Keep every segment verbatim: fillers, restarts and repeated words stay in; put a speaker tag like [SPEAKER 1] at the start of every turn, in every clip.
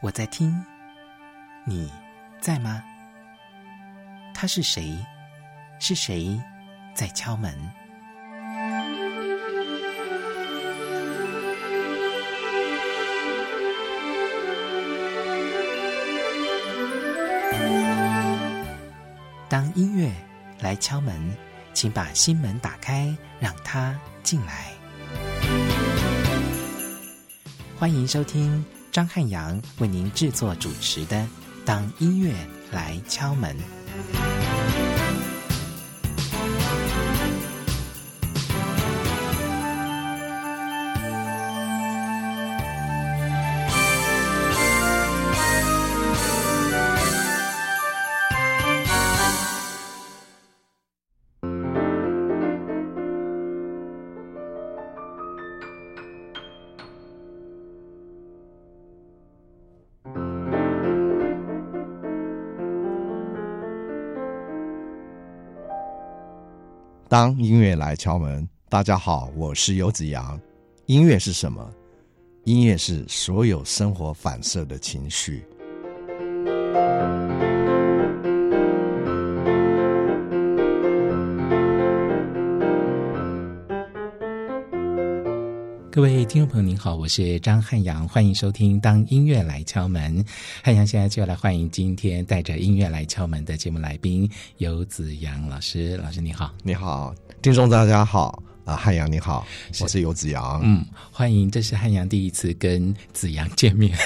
[SPEAKER 1] 我在听，你在吗？他是谁？是谁在敲门？当音乐来敲门，请把心门打开，让它进来。欢迎收听张汉阳为您制作主持的《当音乐来敲门》。
[SPEAKER 2] 当音乐来敲门，大家好，我是游子阳。音乐是什么？音乐是所有生活反射的情绪。
[SPEAKER 1] 各位听众朋友您好，我是张汉阳，欢迎收听当音乐来敲门。汉阳现在就要来欢迎今天带着音乐来敲门的节目来宾游子阳老师。老师你好。
[SPEAKER 2] 你好，听众大家好啊，汉阳你好，我是游子阳。
[SPEAKER 1] 嗯，欢迎，这是汉阳第一次跟子阳见面。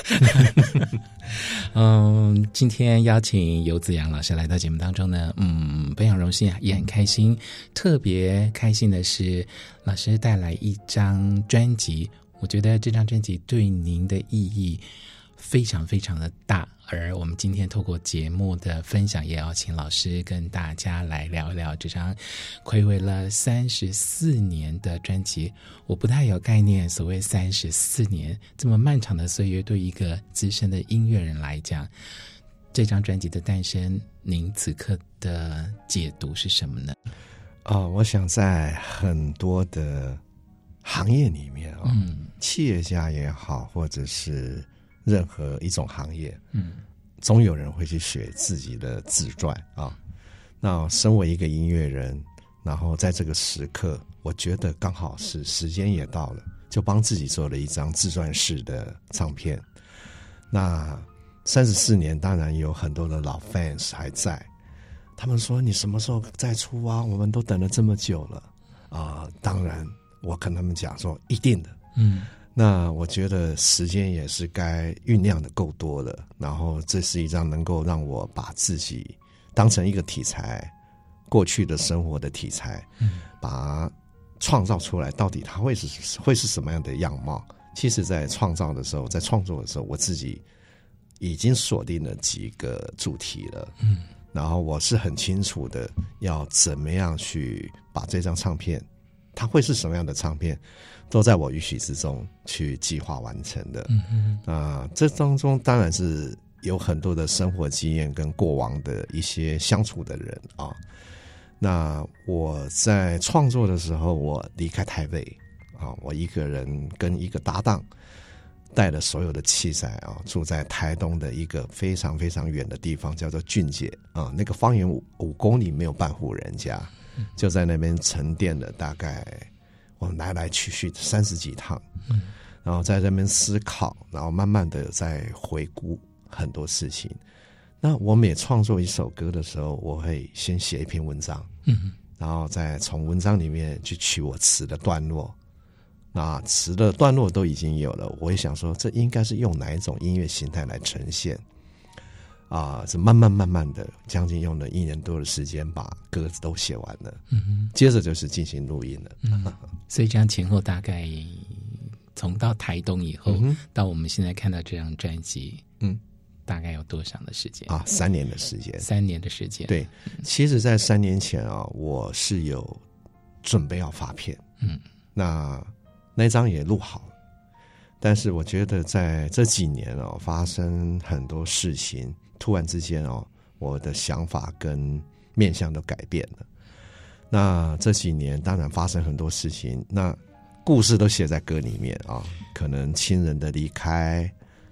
[SPEAKER 1] 嗯，今天邀请游子阳老师来到节目当中呢，嗯，非常荣幸啊，也很开心。特别开心的是，老师带来一张专辑，我觉得这张专辑对您的意义非常非常的大。而我们今天透过节目的分享，也要请老师跟大家来聊一聊这张睽违了三十四年的专辑。我不太有概念，所谓三十四年这么漫长的岁月，对一个资深的音乐人来讲，这张专辑的诞生，您此刻的解读是什么呢？
[SPEAKER 2] 哦，我想在很多的行业里面啊、哦嗯，企业家也好，或者是任何一种行业，嗯，总有人会去写自己的自传啊。那身为一个音乐人，然后在这个时刻，我觉得刚好是时间也到了，就帮自己做了一张自传式的唱片。那三十四年，当然有很多的老 fans 还在，他们说你什么时候再出啊？我们都等了这么久了啊、呃！当然，我跟他们讲说，一定的，嗯。那我觉得时间也是该酝酿的够多了，然后这是一张能够让我把自己当成一个题材，过去的生活的题材，嗯，把它创造出来，到底它会是会是什么样的样貌？其实在创造的时候，在创作的时候，我自己已经锁定了几个主题了，嗯，然后我是很清楚的要怎么样去把这张唱片，它会是什么样的唱片，都在我预许之中去计划完成的。嗯嗯，啊、呃，这当中当然是有很多的生活经验跟过往的一些相处的人啊。那我在创作的时候，我离开台北啊，我一个人跟一个搭档带了所有的器材啊，住在台东的一个非常非常远的地方，叫做俊杰啊，那个方圆五五公里没有半户人家，就在那边沉淀了大概。我们来来去去三十几趟，嗯，然后在这边思考，然后慢慢的在回顾很多事情。那我每创作一首歌的时候，我会先写一篇文章，嗯，然后再从文章里面去取我词的段落。那词的段落都已经有了，我会想说，这应该是用哪一种音乐形态来呈现？啊，这慢慢慢慢的，将近用了一年多的时间把歌子都写完了，嗯哼，接着就是进行录音了。嗯，
[SPEAKER 1] 所以这样前后大概从到台东以后，嗯、到我们现在看到这张专辑，嗯，大概有多长的时间
[SPEAKER 2] 啊？三年的时间，
[SPEAKER 1] 三年的时间。
[SPEAKER 2] 对，嗯、其实，在三年前啊，我是有准备要发片，嗯，那那张也录好了，但是我觉得在这几年哦，发生很多事情。突然之间哦，我的想法跟面向都改变了。那这几年当然发生很多事情，那故事都写在歌里面啊，可能亲人的离开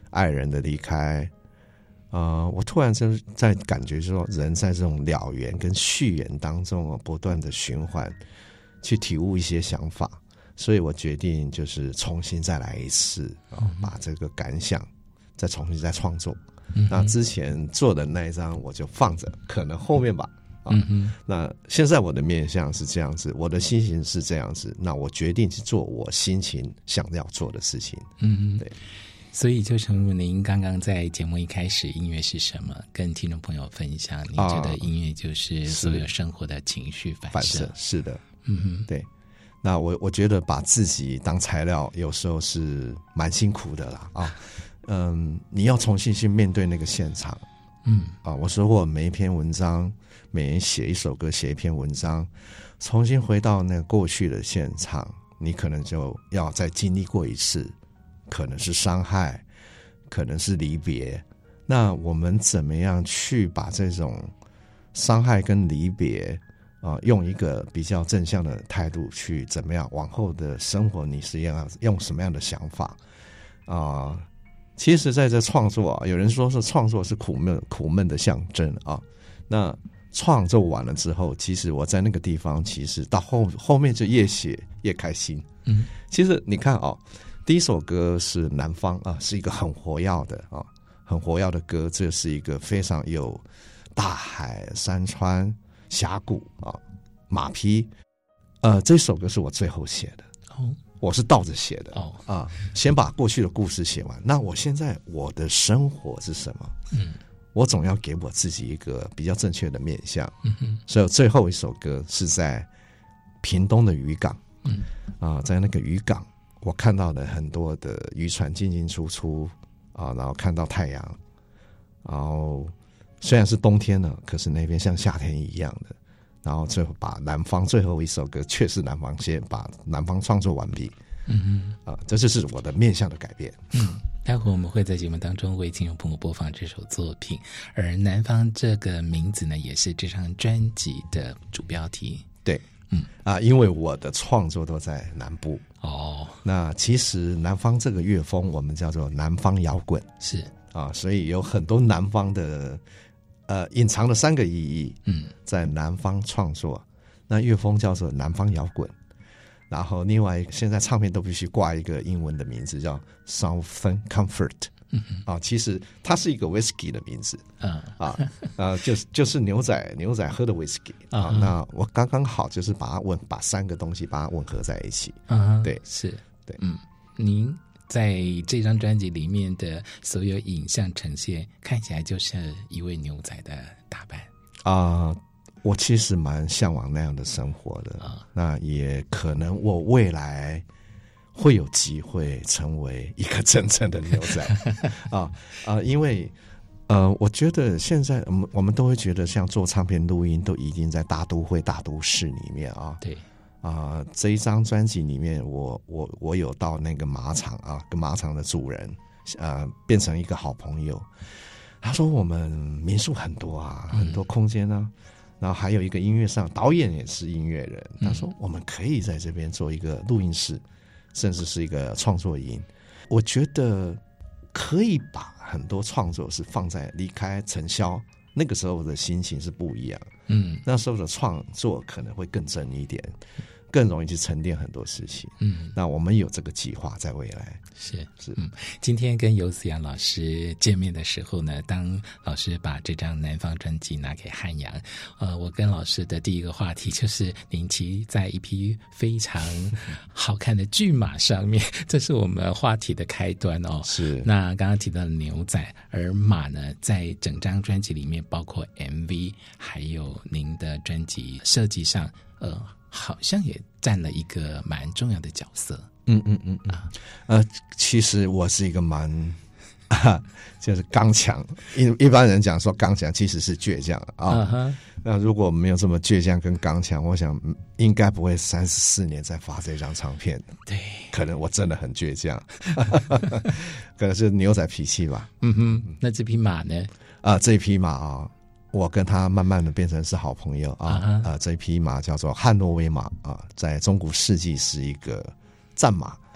[SPEAKER 2] 爱人的离开，呃，我突然就在感觉说，人在这种了缘跟续缘当中啊，不断的循环，去体悟一些想法，所以我决定就是重新再来一次啊、哦，把这个感想再重新再创作。嗯、那之前做的那一张我就放着，可能后面吧。啊、嗯，那现在我的面向是这样子，我的心情是这样子，那我决定去做我心情想要做的事情。嗯，对。
[SPEAKER 1] 所以就诚如您刚刚在节目一开始，音乐是什么，跟听众朋友分享，您觉得音乐就是所有生活的情绪反射。
[SPEAKER 2] 反射是的，嗯哼，对。那我我觉得把自己当材料，有时候是蛮辛苦的啦啊。嗯，你要重新去面对那个现场。嗯啊，我说过每一篇文章，每人写一首歌，写一篇文章，重新回到那个过去的现场，你可能就要再经历过一次，可能是伤害，可能是离别。那我们怎么样去把这种伤害跟离别啊、呃，用一个比较正向的态度去怎么样往后的生活，你是要用什么样的想法啊？呃其实在这创作啊，有人说是创作是苦闷苦闷的象征啊。那创作完了之后，其实我在那个地方，其实到后后面就越写越开心。嗯，其实你看啊，第一首歌是南方啊，是一个很活跃的啊，很活跃的歌，这是一个非常有大海、山川、峡谷啊、马匹。呃，这首歌是我最后写的。哦。我是倒着写的哦啊，先把过去的故事写完。那我现在我的生活是什么？嗯，我总要给我自己一个比较正确的面向。嗯哼，所以最后一首歌是在屏东的渔港。嗯啊，在那个渔港，我看到了很多的渔船进进出出啊，然后看到太阳，然后虽然是冬天了，可是那边像夏天一样的。然后最后把南方最后一首歌，确实南方先把南方创作完毕。嗯嗯，啊、呃，这就是我的面向的改变。
[SPEAKER 1] 嗯，待会我们会在节目当中为听众朋友播放这首作品，而南方这个名字呢，也是这张专辑的主标题。
[SPEAKER 2] 对，嗯啊，因为我的创作都在南部。哦，那其实南方这个乐风，我们叫做南方摇滚。
[SPEAKER 1] 是
[SPEAKER 2] 啊，所以有很多南方的。呃，隐藏了三个意义。嗯，在南方创作，那乐风叫做南方摇滚，然后另外现在唱片都必须挂一个英文的名字叫 Southern Comfort。嗯啊，其实它是一个 whisky 的名字。嗯啊呃，就是就是牛仔牛仔喝的 whisky 啊。那我刚刚好就是把它混把三个东西把它混合在一起。嗯，对，
[SPEAKER 1] 是
[SPEAKER 2] 对。
[SPEAKER 1] 嗯，您在这张专辑里面的所有影像呈现，看起来就是一位牛仔的打扮
[SPEAKER 2] 啊、呃。我其实蛮向往那样的生活的啊。那也可能我未来会有机会成为一个真正的牛仔啊啊、呃！因为呃，我觉得现在我们我们都会觉得，像做唱片录音都已经在大都会、大都市里面啊。
[SPEAKER 1] 对。
[SPEAKER 2] 啊、呃，这一张专辑里面，我我我有到那个马场啊，跟马场的主人，呃，变成一个好朋友。他说我们民宿很多啊，很多空间啊，嗯、然后还有一个音乐上，导演也是音乐人。他说我们可以在这边做一个录音室，甚至是一个创作营。我觉得可以把很多创作是放在离开尘嚣。那个时候的心情是不一样，嗯，那时候的创作可能会更真一点，更容易去沉淀很多事情，嗯，那我们有这个计划在未来，
[SPEAKER 1] 是是，嗯，今天跟游子阳老师见面的时候呢，当老师把这张南方专辑拿给汉阳，呃，我跟老师的第一个话题就是您骑在一匹非常好看的骏马上面，这是我们话题的开端哦。
[SPEAKER 2] 是，
[SPEAKER 1] 那刚刚提到的牛仔，而马呢，在整张专辑里面，包括 M V， 还有您的专辑设计上，呃。好像也占了一个蛮重要的角色。
[SPEAKER 2] 嗯嗯嗯啊，呃，其实我是一个蛮，啊、就是刚强。一一般人讲说刚强，其实是倔强啊。Uh-huh. 那如果没有这么倔强跟刚强，我想应该不会三十四年再发这张唱片。
[SPEAKER 1] 对，
[SPEAKER 2] 可能我真的很倔强，可能是牛仔脾气吧。
[SPEAKER 1] 嗯哼，那这匹马呢？
[SPEAKER 2] 啊，这匹马啊。我跟他慢慢的变成是好朋友啊， uh-huh. 呃，这匹马叫做汉诺威马啊，在中古世纪是一个战马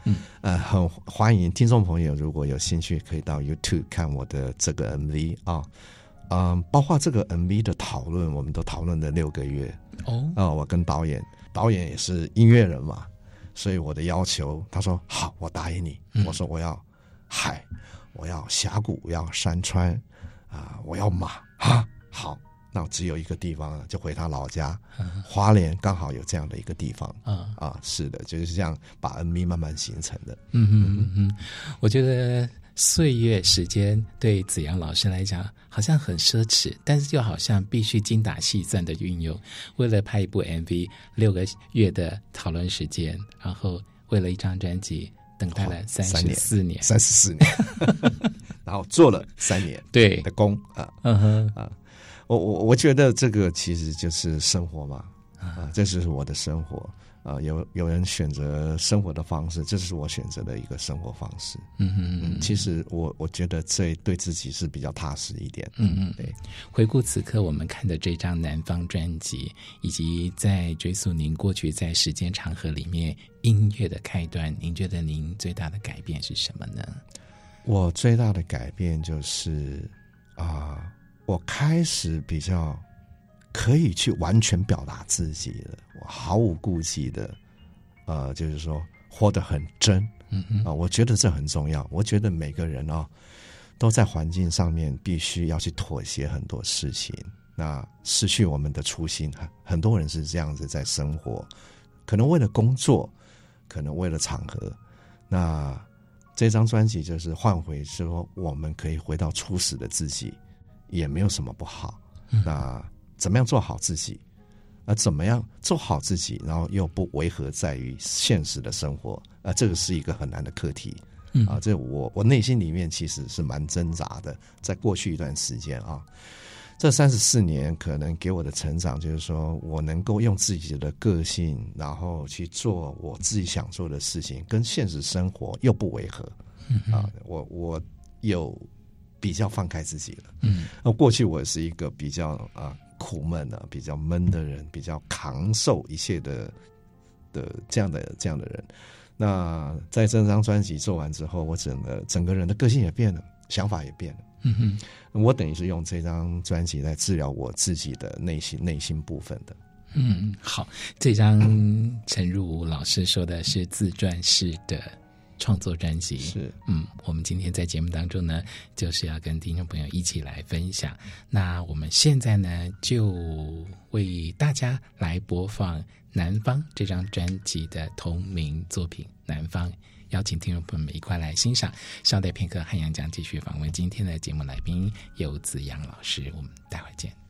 [SPEAKER 2] 嗯，呃，很欢迎听众朋友如果有兴趣，可以到 YouTube 看我的这个 M V 啊，嗯，包括这个 M V 的讨论，我们都讨论了六个月哦。啊、呃，我跟导演，导演也是音乐人嘛，所以我的要求，他说好，我答应你。嗯、我说我要海，我要峡谷，我要山川啊、呃，我要马啊，好。那只有一个地方，就回他老家，嗯、花莲刚好有这样的一个地方啊啊，是的，就是这样把 M V 慢慢形成的。
[SPEAKER 1] 嗯嗯嗯嗯，我觉得岁月时间对子扬老师来讲好像很奢侈，但是又好像必须精打细算的运用。为了拍一部 M V， 六个月的讨论时间，然后为了一张专辑，等待了三十四年，
[SPEAKER 2] 三十四年，然后做了三年
[SPEAKER 1] 对
[SPEAKER 2] 的工啊，
[SPEAKER 1] 嗯哼
[SPEAKER 2] 啊。我我我觉得这个其实就是生活嘛，啊，这就是我的生活啊。有有人选择生活的方式，这是我选择的一个生活方式。嗯嗯嗯，其实我我觉得这对自己是比较踏实一点。嗯嗯，对。
[SPEAKER 1] 回顾此刻我们看的这张《南方》专辑，以及在追溯您过去在时间长河里面音乐的开端，您觉得您最大的改变是什么呢？
[SPEAKER 2] 我最大的改变就是啊。我开始比较可以去完全表达自己了，我毫无顾忌的，呃，就是说活得很真，嗯嗯啊、呃，我觉得这很重要。我觉得每个人啊、哦，都在环境上面必须要去妥协很多事情，那失去我们的初心，很多人是这样子在生活，可能为了工作，可能为了场合，那这张专辑就是换回说，我们可以回到初始的自己。也没有什么不好，嗯、那怎么样做好自己？啊，怎么样做好自己，然后又不违和在于现实的生活？啊，这个是一个很难的课题。嗯、啊，这我我内心里面其实是蛮挣扎的。在过去一段时间啊，这三十四年可能给我的成长，就是说我能够用自己的个性，然后去做我自己想做的事情，跟现实生活又不违和。嗯、啊，我我有。比较放开自己了，嗯，那过去我是一个比较啊苦闷的、比较闷的人，比较扛受一切的的这样的这样的人。那在这张专辑做完之后，我整个整个人的个性也变了，想法也变了。嗯哼，我等于是用这张专辑来治疗我自己的内心内心部分的。
[SPEAKER 1] 嗯，好，这张陈如老师说的是自传式的创作专辑
[SPEAKER 2] 是，
[SPEAKER 1] 嗯，我们今天在节目当中呢，就是要跟听众朋友一起来分享。那我们现在呢，就为大家来播放《南方》这张专辑的同名作品《南方》，邀请听众朋友们一块来欣赏。稍待片刻，汉阳将继续访问今天的节目来宾游子扬老师，我们待会儿见。